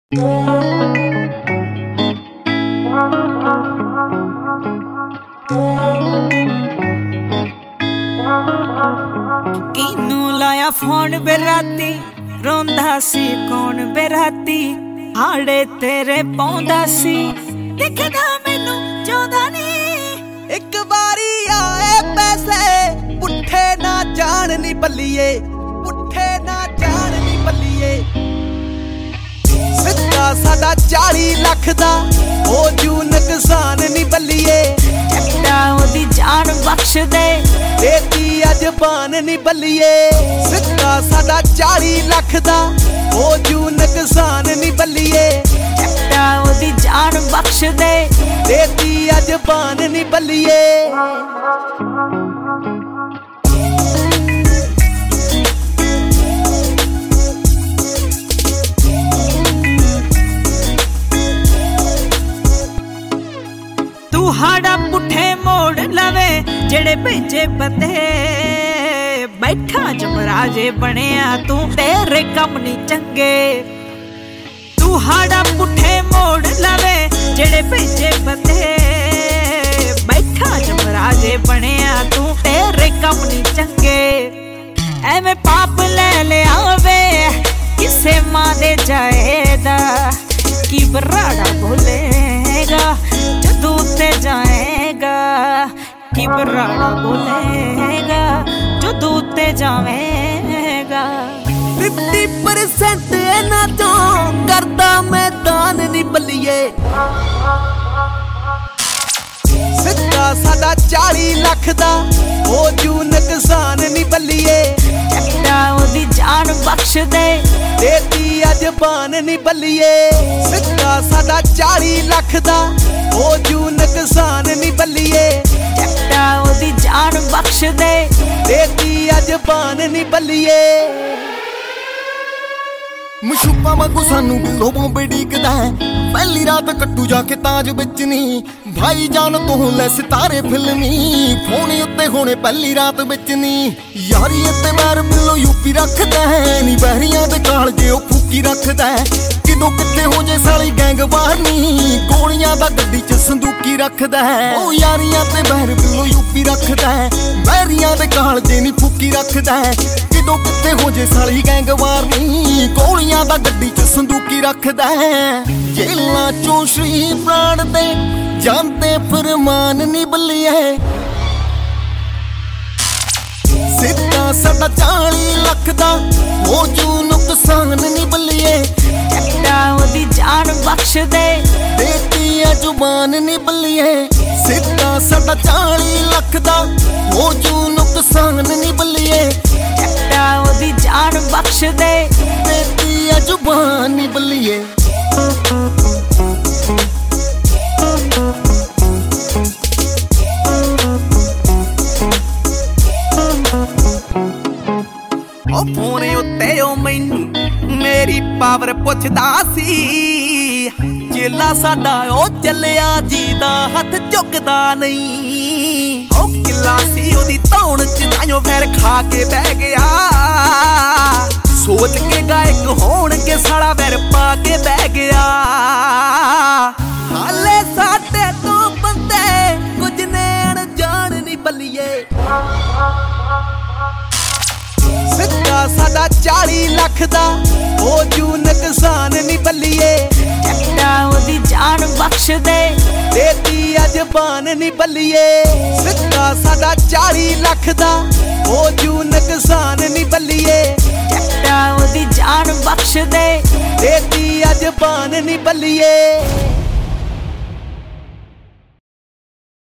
किनू लाया फोन बेराती रोंदा सी कौन बेराती हाड़े तेरे पौंदा सी दिखदा मैनू चाहदा नी। एक बारी आए पैसे पुट्ठे ना जान नी बल्लिए, पुट्ठे ना जान नी बल्लिए। सिक्का साडा 40 लाख दा हो जू नुकसान नी बल्लिए। जट्टा ओदी जान बख्श दे देती अजबान नी बल्लिए। सिक्का साडा 40 लाख दा हो जू नुकसान नी बल्लिए। जट्टा ओदी जान बख्श दे देती अजबान नी बल्लिए। हाड़ा पुठे मोड़ लवे जेड़े भेजे बते बैठा जमराजे बनिया तू तेरे कम नी चंगे। तू हाड़ा पुठे मोड़ लवे जेड़े भेजे बते बैठा जमराजे बनिया तू तेरे कम नी चंगे। एवें पाप ले ले आवे किसे मां दे जाएदा की बराड़ा बोलेगा जदू ते जाएगा कि बराड़ा बोलेगा जदू ते जावेगा। 50% इन्हां चों करदा मैदान नी बल्लिए। सिक्का साडा 40 लाख दा हो जू नुकसान नी बल्लिए। जट्टा ओदी जान बख्श दे देती अजबान नी बल्लिए। सिक्का साडा 40 लाख दा हो जू नुकसान नी बल्लिए। जट्टा ओदी जान बख्श दे देती अजबान नी बल्लिए। मशूका वांगू सानू लोबों बेड़ीकदा है पहली रात कट्टू जाके ताज विच नी। भाई जान तो ले सितारे फिल्मी फोन उत्ते होने पहली रात विच नी। यारी ते मैर मिलो यूपी रखदा है नी बहरियां दे काल जे ओ फूकी रखदा है। किदों किथे हो जे साली गैंग वारनी गोलियां दा गड्डी च संदूकी रखदा है। ओ यारियां ते बहर मिलो यूपी रखदा है बहरियां दे काल जे नी फूकी रखदा है। किदों किथे हो जे साली गैंग वारनी गोलियां दा गड्डी च संदूकी रखदा है। जेलां चों श्री प्राण दे जानते फरमान नी बल्लिए। सिक्का साडा 40 लाख दा हो जू नुकसान नी बल्लिए। जट्टा ओदी जान बख्श दे देती अजबान नी बल्लिए। सिक्का साडा 40 लाख दा हो जू नुकसान नी बल्लिए। जट्टा ओदी जान बख्श दे देती अजबान नी बल्लिए। फोन उत्ते ओ मैनू मेरी पावर पुछदा सी। चेला साडा ओ चलिया जी दा हथ झुकदा नहीं। ओ किला सी ओदी धौण च ताइयों फैर खा के बह गया। सोच के गायक होणगे साड़ा वैर पा के बह गया। हाले साडे तो बंदे कुछ ने अनजान नी बल्लिए। सिक्का साडा 40 लाख दा हो जू नुकसान नी बल्लिए। जट्टा ओदी जान बख्श दे देती अजबान नी बल्लिए। सिक्का साडा 40 लाख दा हो जू नुकसान नी बल्लिए। जट्टा ओदी जान बख्श दे देती अजबान नी बल्लिए।